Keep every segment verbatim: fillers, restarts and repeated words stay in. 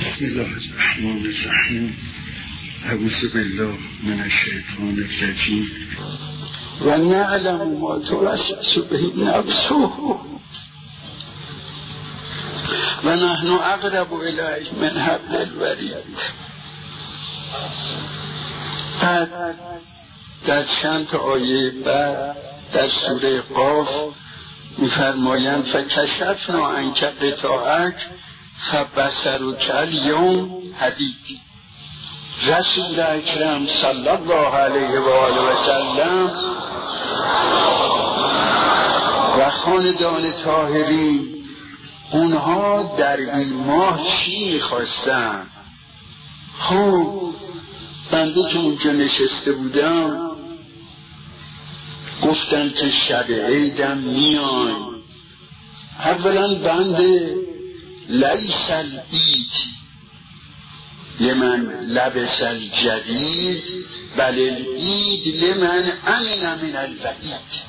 بسم الله الرحمن الرحیم. اعوذ بالله من الشیطان الرجیم. و نعلم ما توسوس به نفسه و نحن اقرب الیه من حبل الورید. بعد در چند تا آیه بعد در سوره قاف می‌فرمایند فکشفنا عنک غطاءک فبصرک الیوم حدید. رسول اکرم صلی الله علیه و آله و سلم و خاندان طاهرین اونها در این ماه چی می‌خواستن؟ خب بنده که اونجا نشسته بودم گفتن که شب عیدم میان. اولا بنده لیس العید لمن لبس الجدید بل العید لمن امن من الوعید.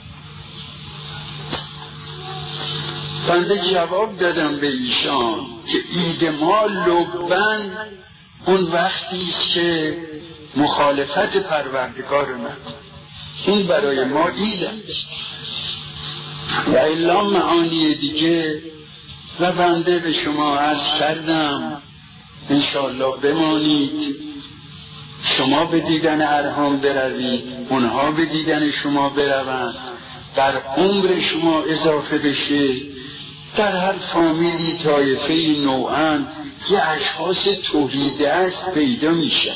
بنده جواب دادم به ایشان که عید ما لبن اون وقتی است که مخالفت پروردگار نکن، این برای ما عید است و الا معانی دیگه. و بنده به شما عرض کردم انشاءالله بمانید، شما به دیدن ارحام بروید، اونها به دیدن شما بروند، در عمر شما اضافه بشه. در هر فامیلی طایفه نوعاً یه اشخاص توحیده است پیدا میشه.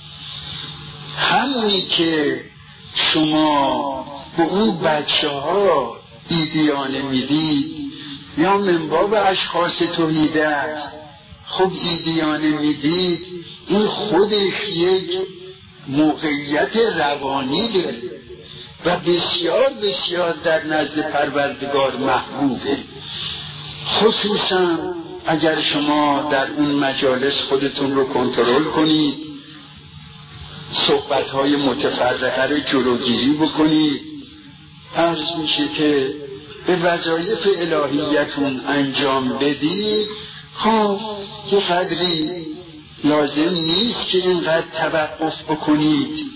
همونی که شما به اون بچه ها ایدیانه میدید یا منباب اشخاص توحیده است. خب ایدیانه میدید، این خودش یک موقعیت روانی داره و بسیار بسیار در نزد پروردگار محبوبه. خصوصا اگر شما در اون مجالس خودتون رو کنترل کنید، صحبت‌های متفرقه رو جلوگیری بکنید، عرض میشه که به وظایف الهیتون انجام بدید. خب یه قدری لازم نیست که اینقدر توقف بکنید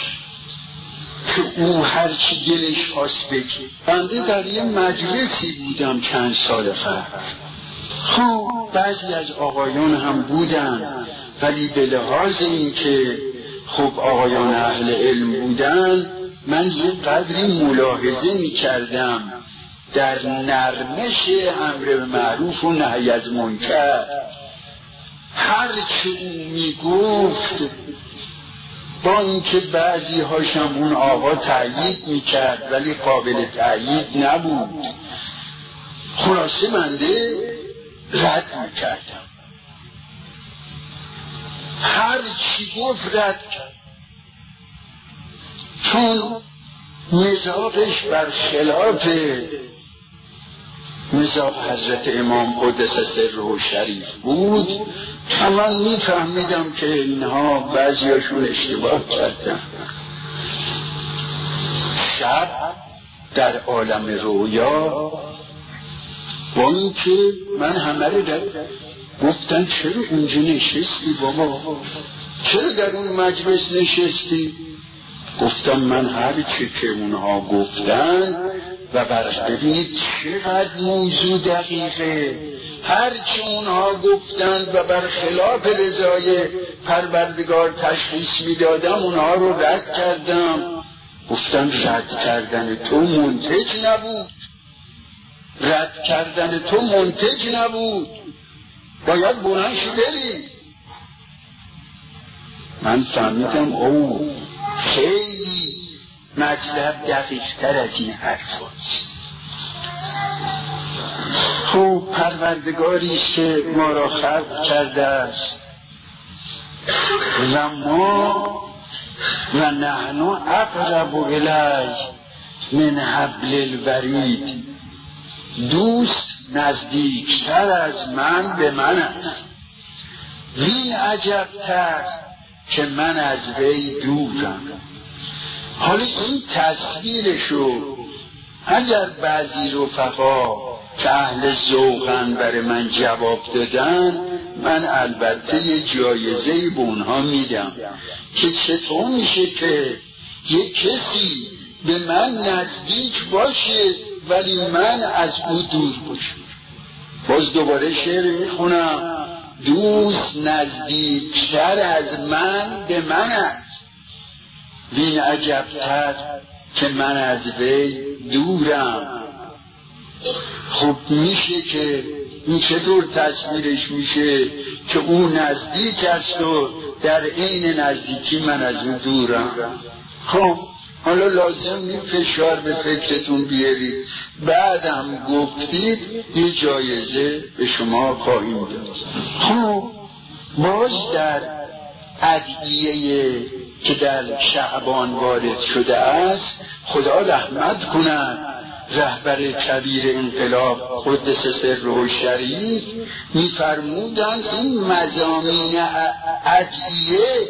که او هرچی دلش خواست بگه. بنده در یه مجلسی بودم چند سال قبل. خب بعضی از آقایان هم بودن، ولی به لحاظ این که خب آقایان اهل علم بودن من یه قدری ملاحظه می کردم در نرمش امر به معروف و نهی از منکر. هر چی او می گفت با اینکه بعضی هاشم اون آقا تأیید می کرد ولی قابل تأیید نبود، خلاصه منده رد می کردم. هر چی گفت رد کرد، چون مزاقش برخلاف مزاق حضرت امام قدس سره شریف بود. من می فهمیدم که اینها بعضیاشون اشتباه کردن. شب در عالم رویا با این که من همه رو در گفتن چرا اونجا نشستی بابا، چرا در اون مجلس نشستی؟ گفتم من هر چی که اونها گفتن و ببینید چقدر موضوع دقیقه، هر چی اونها گفتن و برخلاف رضای پروردگار تشخیص میدادم اونها رو رد کردم. گفتم رد کردن تو منتج نبود، رد کردن تو منتج نبود، باید بلندش بری. من فهمیدم او خیلی مطلب دقیق تر از این حرف هست. خب پروردگاریست که ما را خلق کرده است و ما و نحن اقرب الیه من حبل الورید. دوست نزدیکتر از من به من است، وین عجبتر که من از وی دورم. حالا این تصویرشو اگر بعضی رفقا که اهل ذوقن برای من جواب دادن، من البته یه جایزه‌ای به اونها میدم که چطور میشه که یه کسی به من نزدیک باشه ولی من از او دور باشم. باز دوباره شعر میخونم: دوست نزدیکتر از من به من است، وین عجبتر که من از وی دورم. خب میشه که این چطور تصویرش میشه که اون نزدیک است و در عین نزدیکی من از اون دورم؟ خب حالا لازم نیست فشار به فکرتون بیارید، بعدم گفتید یه جایزه به شما خواهیم داد. خب باز در ادعیه که در شعبان وارد شده است، خدا رحمت کند رهبر کبیر انقلاب قدس سره شریف میفرمودند این مضامین ادعیه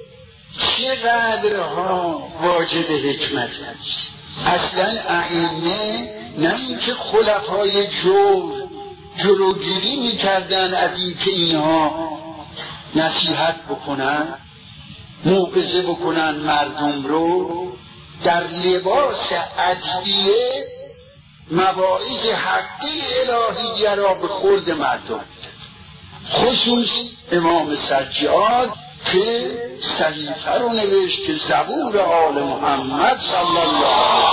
چقدرها واجد حکمت است. اصلا ائمه نه اینکه خلفای جور جلوگیری میکردن از اینکه اینها نصیحت بکنن، موعظه بکنن مردم رو، در لباس ادعیه مواعظ حقی الهیه را به خورد مردم، خصوص امام سجاد که صحیفه رو نوشت که زبور آل محمد صلی الله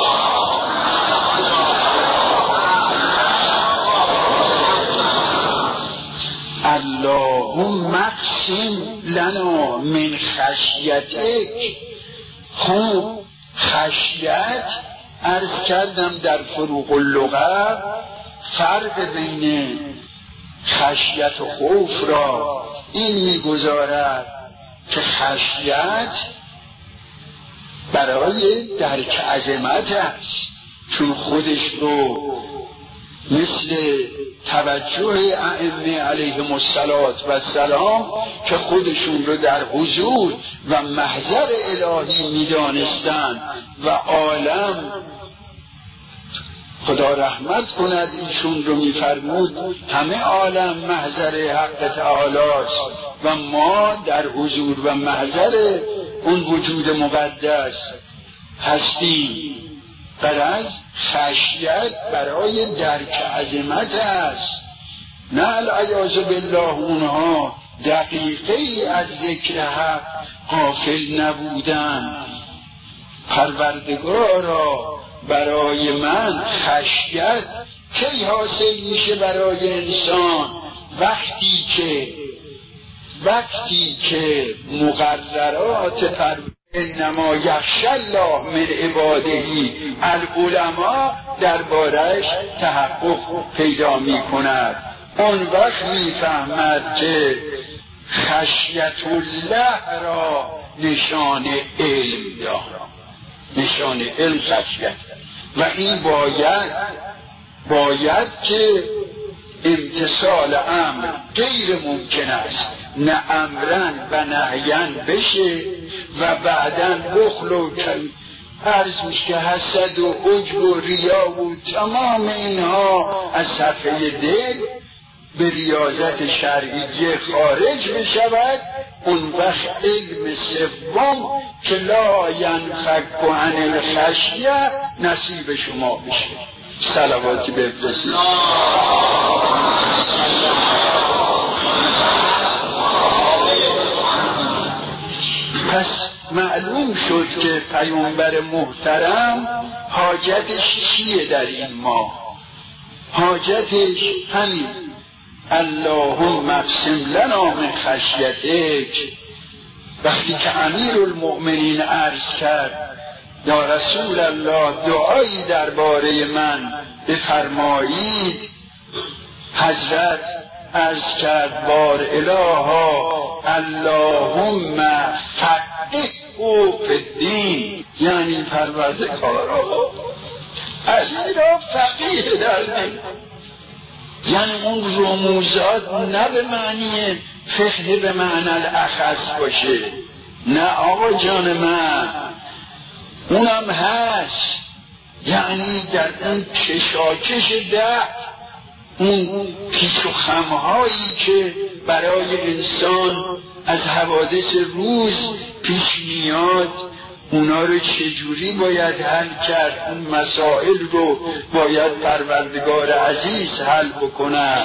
اللهم اقسم لنا من خشیتک. خوب خشیت عرض کردم در فروق اللغه فرق بین خشیت و خوف را این میگذارد که خشیت برای درک عظمت است، چون خودش رو مثل توجه ائمه علیهم السلام که خودشون رو در حضور و محضر الهی میدانستند و عالم خدا رحمت کند ایشون رو میفرمود همه عالم محضر حق تعالی است و ما در حضور و محضر اون وجود مقدس هستیم. غرض خشیت برای درک عظمت است، نه العیاذ بالله اونها دقیقه ای از ذکر حق غافل نبودن. پروردگارا برای من خشیت کی حاصل میشه برای انسان؟ وقتی که وقتی که مقررات پر انما یخشی الله من عباده العلماء دربارش تحقق پیدا می کند. اون وقت می فهمد که خشیت الله را نشان علم دارد، نشان علم خشیت، و این باید باید که امتثال امر غیر ممکن است، نه امرن و نهین بشه و بعدن بخل و عرض میشه که حسد و عجب و ریا و تمام اینها از صفحه دل به ریاضت شرعیه خارج بشود. اون وقت علم سوم که لا ینفک عن الخشیه نصیب شما بشه. صلواتی بفرستید. پس معلوم شد که پیامبر محترم حاجتش چیه در این ماه؟ حاجتش همین اللهم اقسم لنا من خشیتک. وقتی که امیرالمؤمنین عرض کرد یا رسول الله دعایی درباره من بفرمایید، حضرت عرض کرد بار الها اللهم فقهه فی الدین، یعنی پروردگارا علی را فقیه در دین، یعنی اون رموزات نه به معنی فقه به معنی الاخص باشه، نه آقا جان من، اونم هست، یعنی در اون کشاکش ده اون پیچ و خمهایی که برای انسان از حوادث روز پیش میاد، اونا رو چجوری باید حل کرد؟ اون مسائل رو باید پروردگار عزیز حل بکند.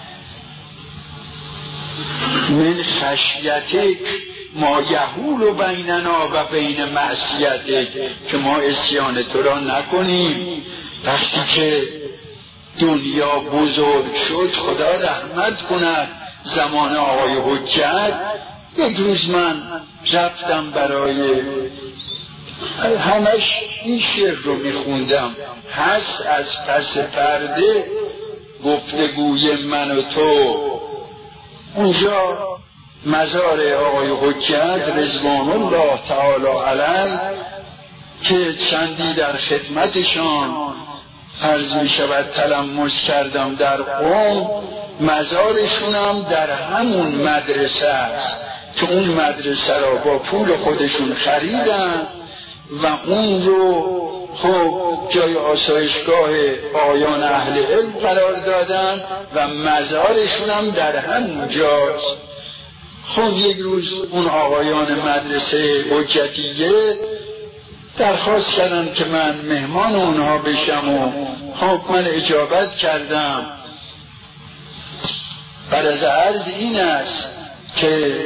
من خشیتک ما یحول بیننا و بین معصیتک، که ما عصیان تو را نکنیم. وقتی که دنیا بزرگ شد، خدا رحمت کند، زمان آقای حجت، یک روز من رفتم برای همش این شعر رو میخوندم، هست از پس پرده گفتگوی من و تو. اونجا مزار آقای حجت رضوان الله تعالی علیه که چندی در خدمتشان عرض می شود تلمس کردم در قم، مزارشونم در همون مدرسه است که اون مدرسه را با پول خودشون خریدن و اون رو خب جای آسایشگاه آیان اهل علم قرار دادن و مزارشونم در همون جاست. خب یک روز اون آقایان مدرسه حجتیه درخواست کردن که من مهمان اونها بشم و خب من اجابت کردم. غرض عرض این است که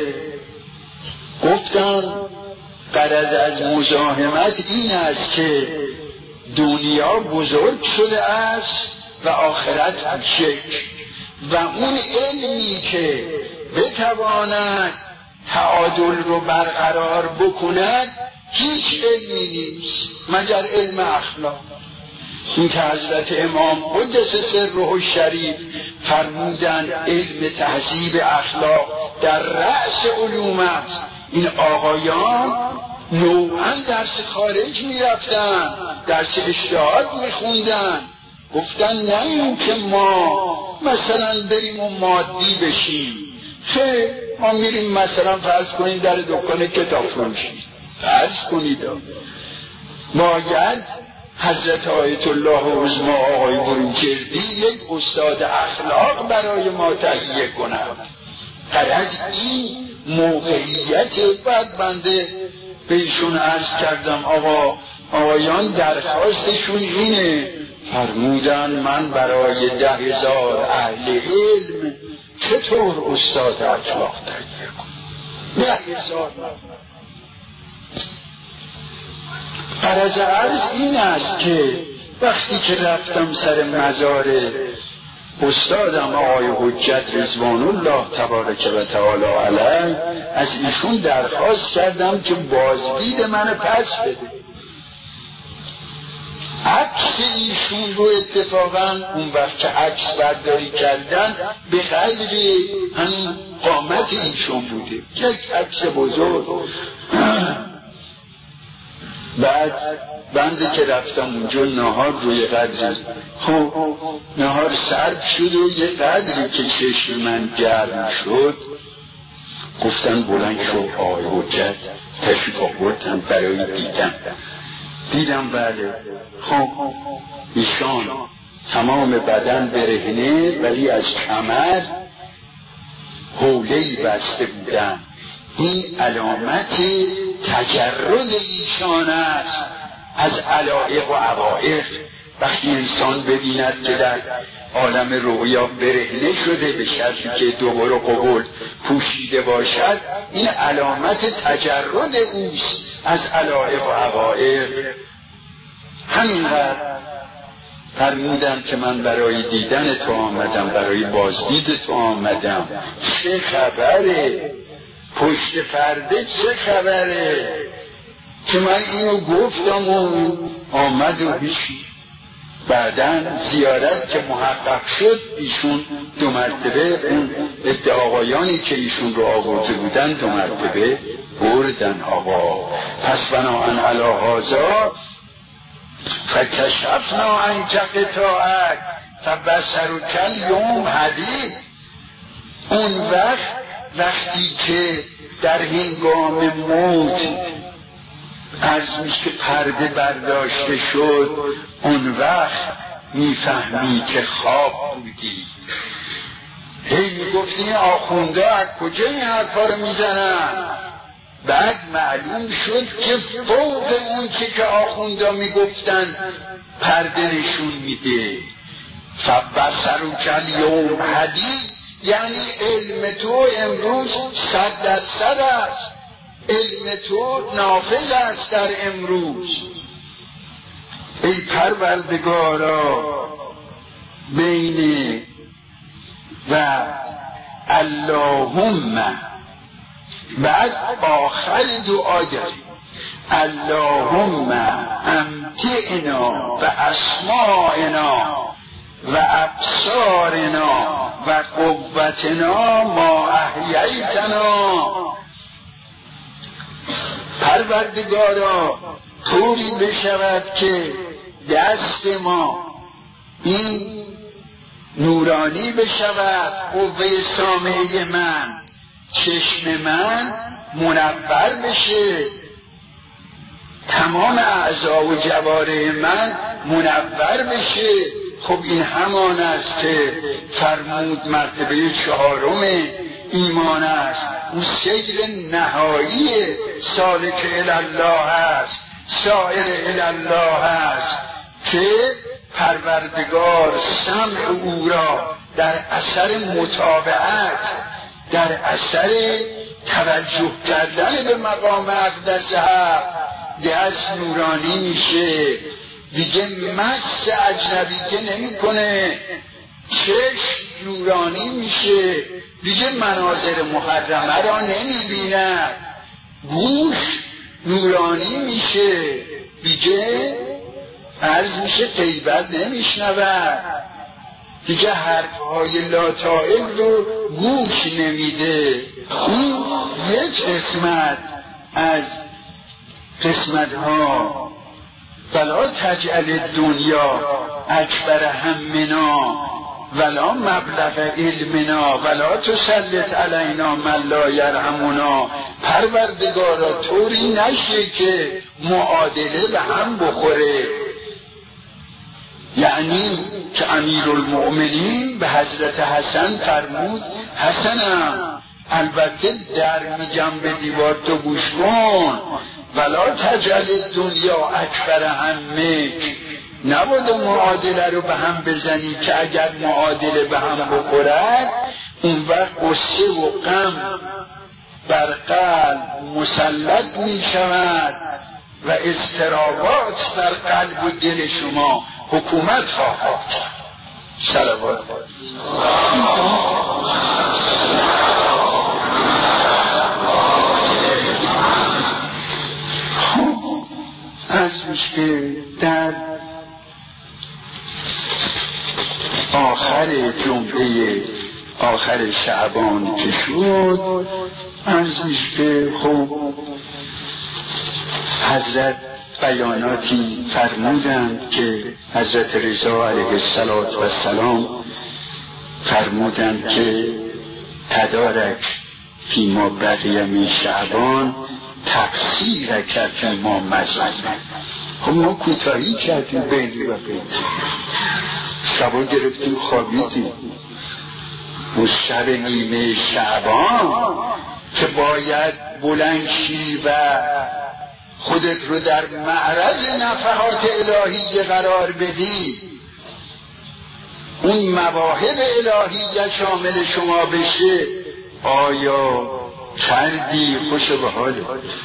گفتن غرض از مزاحمت این است که دنیا بزرگ شده است و آخرت کوچک، و اون علمی که بتواند تعادل رو برقرار بکند هیچ علمی نیست مگر علم اخلاق. این که حضرت امام قدس سره الشریف فرمودن علم تهذیب اخلاق در رأس علوم است. این آقایان نوعا درس خارج می رفتن، درس اجتهاد می خوندن، گفتن نه این که ما مثلا بریم و مادی بشیم، خیلی ما میریم مثلا فرض کنید در دکان کتاب فروشی، فرض کنید باید حضرت آیت الله عظمی آقای بروجردی یک استاد اخلاق برای ما تهیه کند. غرض این موقعیت بعد بنده به ایشون عرض کردم آقا آقایان درخواستشون اینه، فرمودن من برای ده هزار اهل علم چطور استاد اخلاق تهیه کنم؟ ده هزار. غرض عرض این است که وقتی که رفتم سر مزار استادم آقای حجت رضوان الله تبارک و تعالی علیه، از ایشون درخواست کردم که بازدید من پس بده. عکس ایشون رو اتفاقا اون وقت که عکس برداری کردن به قدر همین قامت ایشون بوده، یک عکس بزرگ. بعد بنده که رفتم اونجا نهار روی قدری، خب نهار سرد شد و یه قدری که چشم من گرم شد گفتن بلند شو آقای حجت تشریف آوردم برای دیدن. دیدم بله، خب ایشان تمام بدن برهنه ولی از کمر حوله‌ای بسته بودن. این علامت تجرد ایشان است از علایق و عوائق. وقتی انسان ببیند که در عالم رؤیا برهنه شده به شرطی که دوباره قبول پوشیده باشد، این علامت تجرد اوست از علایق و عوائق. همینقدر فرمودن که من برای دیدن تو آمدم، برای بازدید تو آمدم. چه خبره؟ پشت پرده چه خبره؟ که من اینو گفتم و آمد و هیچی. بعدن زیارت که محقق شد ایشون دو مرتبه اون ادعاقایانی که ایشون رو آورده بودن دو مرتبه بردن. آقا پس بناهن علی هذا فکشفنا عنک غطاءک فبصرک الیوم حدید. اون وقت وقتی که در هنگام موت عرض میشه که پرده برداشته شد، اون وقت میفهمی که خواب بودی. هی میگفتی آخونده از کجا این حرفا رو میزنن؟ بعد معلوم شد که فوق اون چه که آخونده میگفتن پرده نشون میده. فبصرک الیوم حدید، یعنی علم تو امروز صد درصد است، علم تو نافذ است در امروز. ای پروردگارا بین و اللهم، بعد آخر دعا داریم اللهم امتعنا و اسماعنا و ابصارنا و قوتنا ما احییتنا. پروردگارا طوری بشود که دست ما این نورانی بشود، قوه سامعه من، چشم من منور بشه، تمام اعضا و جوارح من منور بشه. خب این همان است که فرمود مرتبه چهارم ایمان است، اون سیر نهایی سالک الله است، سائر الله است که پروردگار سمع او را در اثر متابعت، در اثر توجه کردن به مقام اقدس حق دست نورانی میشه، دیگه مس اجنبی که نمی کنه، چشم نورانی میشه، دیگه مناظر محرمه را نمی بیند، گوش نورانی میشه، دیگه عرض میشه غیبت نمیشنود، دیگه حرفهای لاتائل رو گوش نمیده. این یک قسمت از قسمت ها. ولا تجعل دنیا اکبر همنا ولا مبلغ علمنا ولا تسلط علینا من لا یرحمنا. پروردگارا طوری نشه که معادله به هم بخوره، یعنی که امیرالمؤمنین به حضرت حسن فرمود حسنم البته در میگم به دیوار تو گوش کن، ولا تجعل دنیا اکبر همک، نباید معادله رو به هم بزنی که اگر معادله به هم بخورد اون وقت قصه و غم بر قلب مسلط می شود و اضطرابات در قلب و دل شما حکومت خواهد کرد. صلوات از که در آخر جمعه آخر شعبان که شد از که خب حضرت بیاناتی فرمودند که حضرت رضا علیه السلام فرمودند که تدارک فیما بقیه من شعبان تقصیر کردیم ما مزمن. خب ما کوتاهی کردیم بینی و بینی، شبا گرفتیم خوابیدیم. اون شب نیمه شعبان که باید بلندشی و خودت رو در معرض نفحات الهی قرار بدی، اون مواهب الهی شامل شما بشه، آیا کردی؟ خوش به حاله.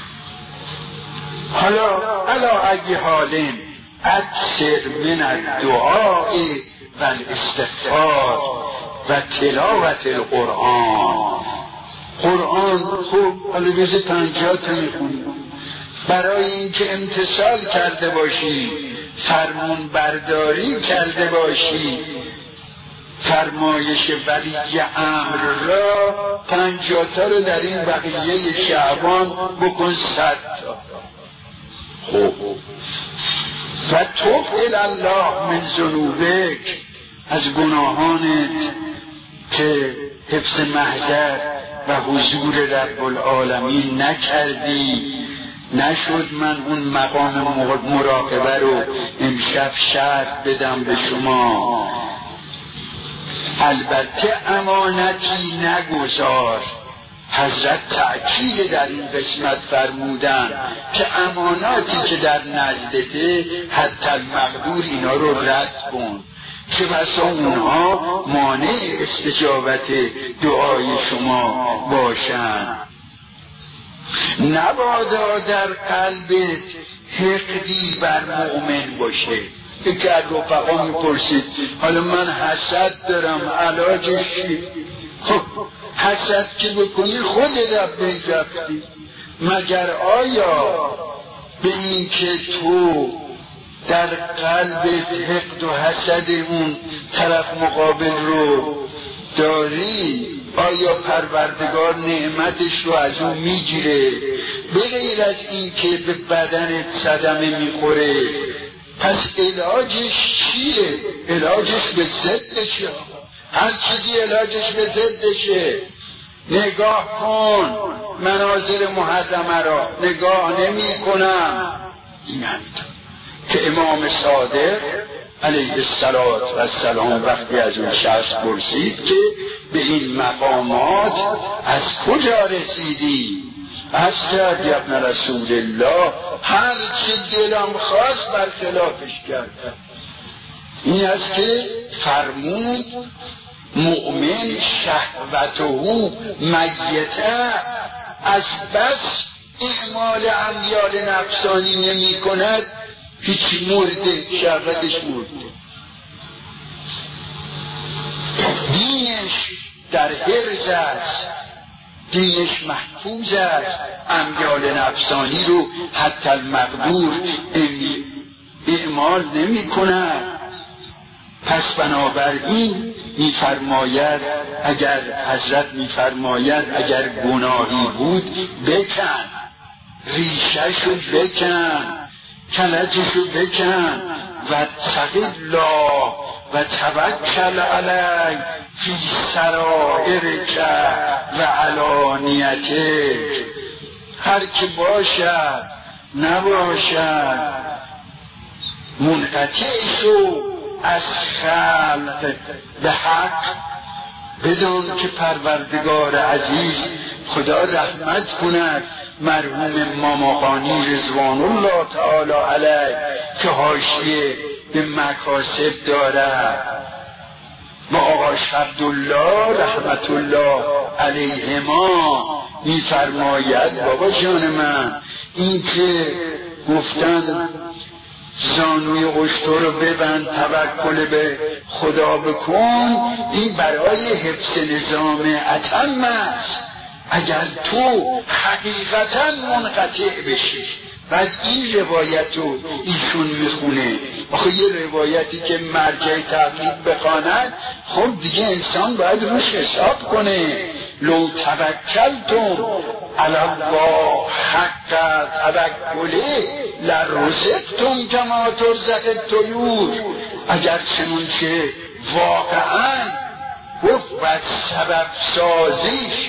حالا علا ای حالین اکثر من الدعاء و الاستغفار و تلاوت القرآن. قرآن خوب حالا بیزه پنجات میخونی برای اینکه امتثال کرده باشی، فرمون برداری کرده باشی، فرمایش ولی امر را پنجاتا رو در این بقیه شعبان بکن صد تا. خوب و توب الله من ذنوبک، از گناهانت که حفظ محضر و حضور رب العالمین نکردی نشد من اون مقام مراقبه رو امشب شرح بدم به شما. البته امانتی نگذار. حضرت تأکید در این قسمت فرمودن که اماناتی که در نزدته حتی المقدور اینا رو رد کن، که بسا اونها مانع استجابت دعای شما باشن. نبادا در قلبت حقدی بر مؤمن باشه. یکی از رفقا میپرسید حالا من حسد دارم علاجش چی؟ خب حسد که بکنی خودت از بین رفتی. مگر آیا به این که تو در قلبت حقد و حسد اون طرف مقابل رو داری، آیا پروردگار نعمتش رو از اون میگیره؟ به غیر از این که به بدنت صدمه میخوره، پس علاجش چیه؟ علاجش به ضدشه. هر چیزی علاجش به ضدشه. نگاه کن مناظر محرمه را، نگاه نمی کنم. این همینطور که امام صادق علیه السلام وقتی از اون شخص پرسید که به این مقامات از کجا رسیدی؟ از کرد یا ابن رسول الله هر چی دلم خواست برخلافش کردم. این است که فرمود مؤمن شهوته میته، از بس اعمال امیال نفسانی نمی کند هیچی مرده، شهوتش مرده. دینش در حرز است، دینش محفوظ است، امیال نفسانی رو حتی المقدور اعمال نمی کند. پس بنابراین میفرماید اگر حضرت میفرماید اگر گناهی بود بکن، ریشه‌شو بکن، کلجشو بکن و اتق الله و توکل علی فی سرائرک و علانیتک. هر که باشد نباشد منقطع شو از خلق به حق، بدان که پروردگار عزیز خدا رحمت کند مرحوم ماماخانی رضوان الله تعالی علیه که حاشیه به مکاسب دارد، و آقا عبدالله رحمت الله علیهما میفرماید بابا جان من این که گفتن زانوی قشتو رو ببند توکل به خدا بکن، این برای حفظ نظام اتم است. اگر تو حقیقتا منقطع بشی، بعد این روایت رو ایشون میخونه، آخه یه روایتی که مرجع تحقیق بخواند خب دیگه انسان باید روش حساب کنه. لو توکلتم علی الله حق توکله لرزقتم کما ترزق الطیور. اگر چنون که واقعا گفت و سبب سازیش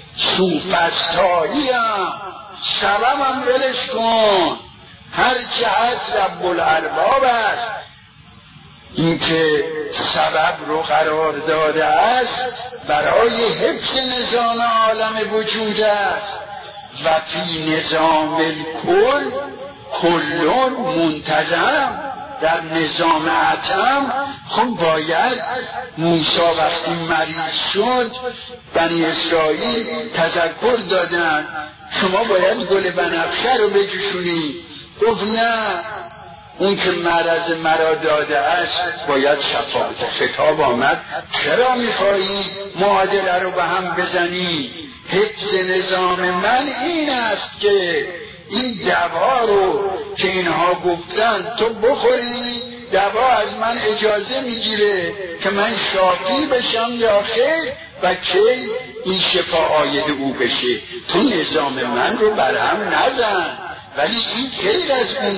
سوفستایی هم سبب هم ولش کن، هرچه هست رب الارباب است. این که سبب رو قرار داده است برای حفظ نظام عالم وجود است و فی نظام الکل کلون منتظم. در نظام اتم خب باید موسی وقتی مریض شد بنی اسرائیل تذکر دادن شما باید گل بنفشه رو بجوشونی، گفت نه اون که مرض مرا داده است باید شفا. خطاب آمد چرا میخوایی معادله رو به هم بزنی؟ حفظ نظام من این است که این دوا رو که اینها گفتن تو بخوری، دوا از من اجازه میگیره که من شافی بشم یا خیر و کی این شفا آید او بشه. تو نظام من رو برهم نزن. ولی این غیر از اون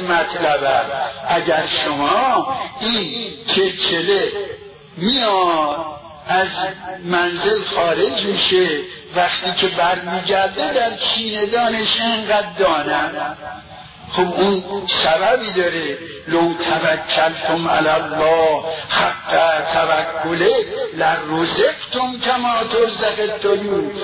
مطلبه. اگر شما این چلچله میاد از منزل خارج میشه، وقتی که برمیگرده در کینه دانش اینقدر دانم. خب اون سببی داره. لو توکلتم علی الله حق توکله لرزقتم کما ترزق الطیور.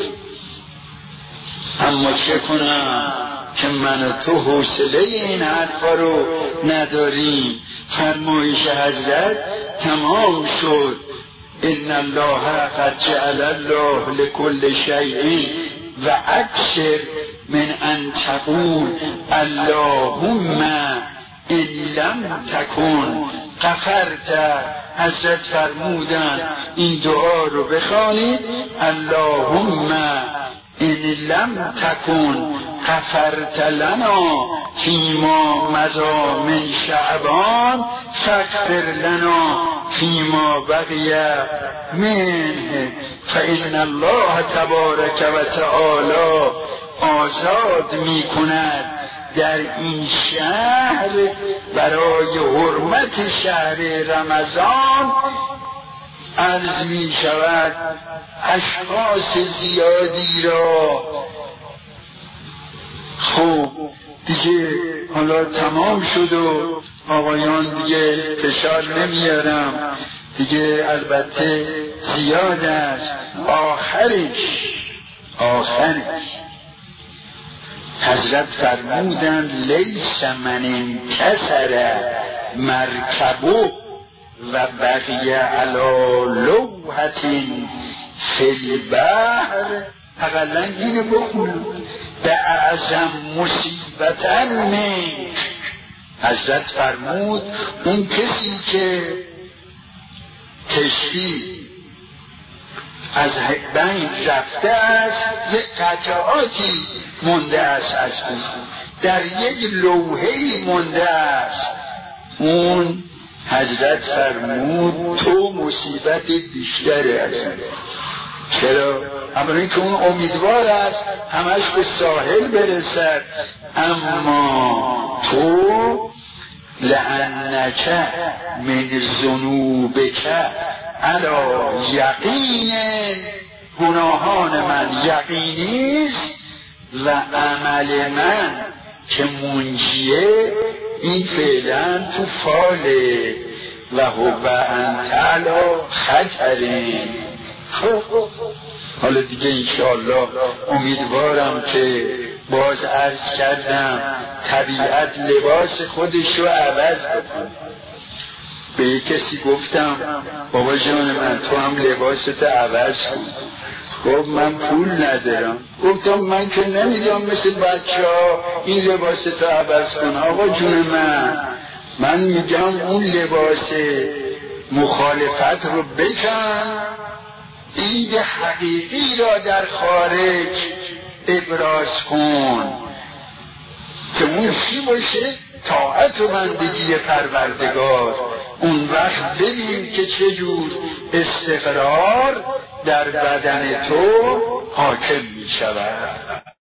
اما چه کنم که من و تو حوصله این حرفا رو نداریم. فرمایش حضرت تمام شد. ان الله قد جعل الله لكل شیء و اکثر من ان تقول اللهم ان لم تکن غفرت. حضرت فرمودن این دعا رو بخوانید. اللهم ان لم تکن غفرت لنا فیما مضی من شعبان فاغفر لنا فیما بقی منه. فان الله تبارک و تعالی آزاد می کند در این شهر برای حرمت شهر رمضان. عرض می شود اشخاص زیادی را. خب دیگه حالا تمام شد و آقایان دیگه فشار نمیارم دیگه، البته زیاد است. آخرش آخرش حضرت فرمودن لیس من انکسر مرکبو و بقی علی لوحة فی البحر. اقلا اینو بخونم به اعظم مصیبتا منک. حضرت فرمود اون کسی که کشتی از بین رفته است، یک قطعاتی مونده است از اون، در یک لوحه‌ای مونده است. اون حضرت فرمود تو مصیبت بیشتری است. چرا؟ اما که اون امیدوار است همش به ساحل برسد، اما تو لعنک من ذنوبک علی یقین، گناهان من یقینیست و عمل من که منجیه این فعلا تو فاله و هو انت علی خطرین. خب حالا دیگه انشاءالله امیدوارم که باز عرض کردم طبیعت لباس خودش رو عوض بکنه. به یک کسی گفتم بابا جان من تو هم لباست عوض کن. گفت من پول ندارم. گفتم من که نمیدونم مثل بچه ها این لباست عوض کن. آقا جون من من میگم اون لباس مخالفت رو بکن، عید حقیقی را در خارج ابراز کن که اون چی باشه؟ طاعت و بندگی پروردگار. اون وقت ببین که چجور استقرار در بدن تو حاکم می شود.